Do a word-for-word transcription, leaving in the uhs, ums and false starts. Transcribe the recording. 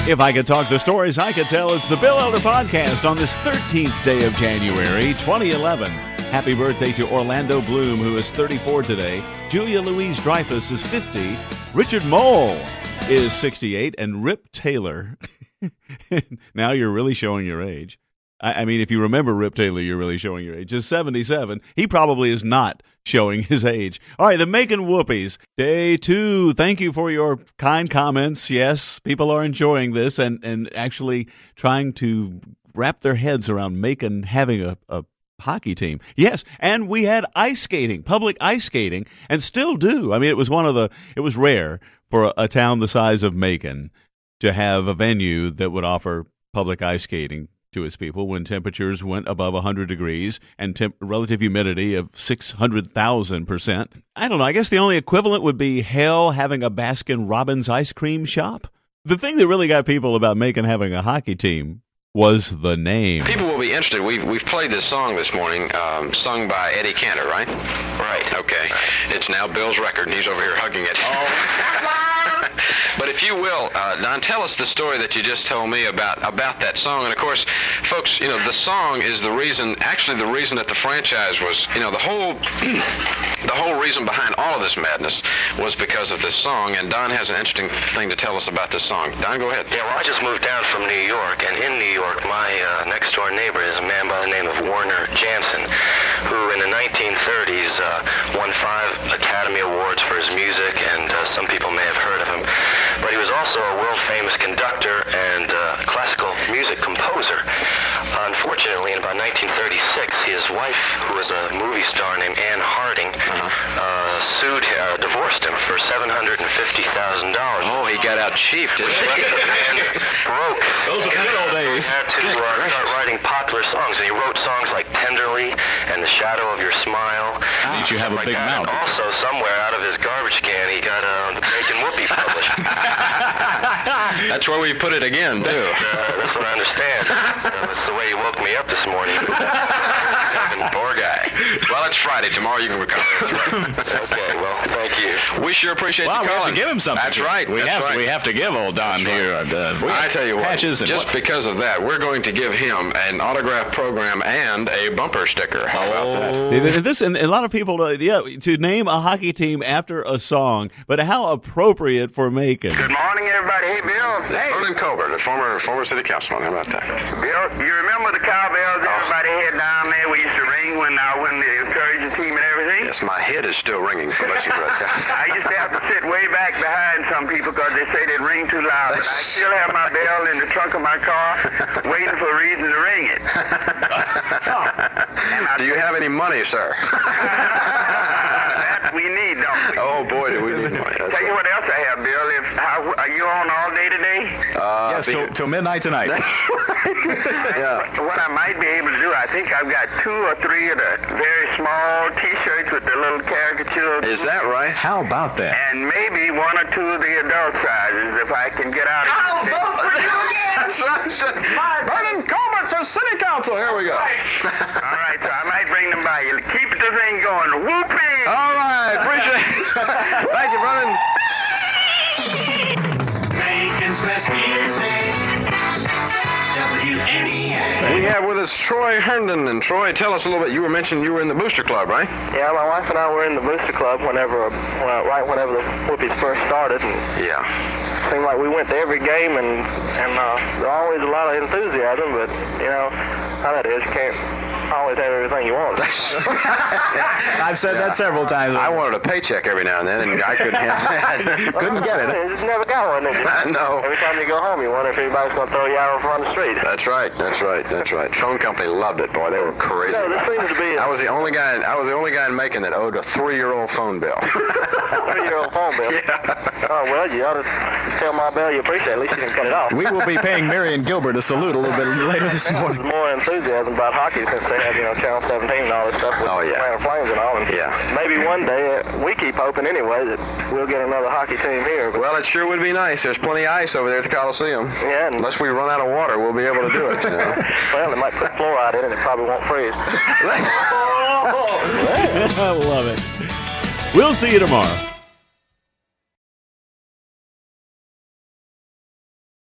If I could talk the stories I could tell, it's the Bill Elder Podcast on this thirteenth day of January, twenty eleven. Happy birthday to Orlando Bloom, who is thirty-four today. Julia Louise Dreyfus is fifty. Richard Mole is sixty-eight. And Rip Taylor, now you're really showing your age. I, I mean, if you remember Rip Taylor, you're really showing your age. Is seventy-seven. He probably is not showing his age. All right, the Macon Whoopies. Day two. Thank you for your kind comments. Yes, people are enjoying this and, and actually trying to wrap their heads around Macon having a, a hockey team. Yes, and we had ice skating, public ice skating, and still do. I mean, it was one of the, it was rare for a, a town the size of Macon to have a venue that would offer public ice skating to its people when temperatures went above one hundred degrees and temp- relative humidity of six hundred thousand percent. I don't know. I guess the only equivalent would be hell having a Baskin-Robbins ice cream shop. The thing that really got people about Macon having a hockey team was the name. People will be interested. We've, we've played this song this morning, um, sung by Eddie Cantor, right? Right. Okay. It's now Bill's record, and he's over here hugging it. Oh. But if you will, uh, Don, tell us the story that you just told me about about that song. And of course, folks, you know, the song is the reason, actually the reason that the franchise was, you know, the whole the whole reason behind all of this madness was because of this song. And Don has an interesting thing to tell us about this song. Don, go ahead. Yeah, well, I just moved down from New York, and in New York, my uh, next-door neighbor is a man by the name of Warner Jansen, who in the nineteen thirties uh, won five Academy Awards for his music, and uh, some people may have heard of him. But he was also a world-famous conductor and uh, classical music composer. Unfortunately, in about nineteen thirty-six, his wife, who was a movie star named Anne Harding, uh-huh. uh, sued, uh, divorced him for seven hundred fifty thousand dollars. Oh, he got out cheap, didn't he? And broke. Those are good old days. He had to uh, start writing popular songs, and he wrote songs like Tenderly and The Shadow of Your Smile. Ah, you have a like big that. mouth. And also, somewhere out of his garbage can, he got uh, the Bacon Whoopies published. That's where we put it again, too. Uh, that's what I understand. Uh, that's the way he woke me up this morning. Poor guy. Well, it's Friday. Tomorrow you can recover. Okay, well, thank you. We sure appreciate Well, you we calling. have to give him something. That's right. We That's have right. we have to give old Don That's here. right. Uh, we I tell you what, patches and just what- because of that, we're going to give him an autograph program and a bumper sticker. How about Oh. that? This and a lot of people, uh, yeah, to name a hockey team after a song, but how appropriate for Macon. Good morning, everybody. Hey, Bill. Hey, Vernon Colbert, the former former city councilman. How about that? Bill, you remember the cowbells everybody had down there? We used to ring when uh, when they encouraged the team and everything. Yes, my head is still ringing. So listen to that. I used to have to sit way back behind some people because they say they'd ring too loud. But I still have my bell in the trunk of my car, waiting for a reason to ring it. Do you have any money, sir? That we need, don't we? Oh boy, do we need money. That's Tell you right. what else I have, Bill. If how, are you on all day today? Uh, yes, till, till midnight tonight. yeah. What I might be able to do, I think I've got two or three of the very small T-shirts with the little caricature. Is that right? How about that? And maybe one or two of the adult sizes if I can get out of I'll here. vote for you again. That's right. Vernon Colbert for city council. Here we go. All right, so I might bring them by you. Keep the thing going. Whoopee! All right, appreciate it. Thank you, Vernon. Macon's best music. W N E A. We have with us Troy Herndon. And Troy, tell us a little bit. You were mentioning you were in the Booster Club, right? Yeah, my wife and I were in the Booster Club whenever, uh, right whenever the Whoopies first started, and Yeah. it seemed like we went to every game, and and uh, there was always a lot of enthusiasm. But you know how that is. You can't always have everything you want. I've said that several times. I wanted a paycheck every now and then, and I couldn't have that. Couldn't get it. You just never got one, did you? I know. Every time you go home, you wonder if anybody's going to throw you out in front of the street. That's right. That's right. That's right. Phone company loved it, boy. They were crazy. No, this seems to be a I was the only guy. I was the only guy in Macon that owed a three-year-old phone bill. three-year-old phone bill. Yeah. Oh, well, you ought to tell my bell you appreciate it. At least you can cut it off. We will be paying Marion Gilbert a salute a little bit later this There's morning. more enthusiasm about hockey since they have, you know, Channel seventeen and all this stuff with Oh, yeah. Atlanta Flames and all. And Yeah. maybe one day, uh, we keep hoping anyway, that we'll get another hockey team here. But, Well, it sure would be nice. There's plenty of ice over there at the Coliseum. yeah, and, Unless we run out of water, we'll be able to do it. You know? well, they might put fluoride in it and it probably won't freeze. I love it. We'll see you tomorrow.